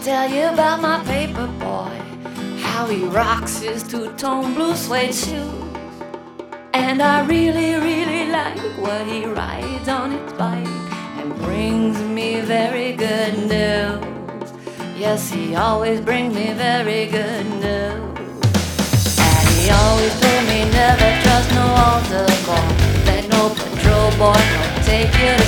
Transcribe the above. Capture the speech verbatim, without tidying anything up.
tell you about my paper boy, how he rocks his two-tone blue suede shoes. And I really, really like what he rides on his bike and brings me very good news. Yes, he always brings me very good news. And he always told me never trust no altar call, let no patrol boy come take you to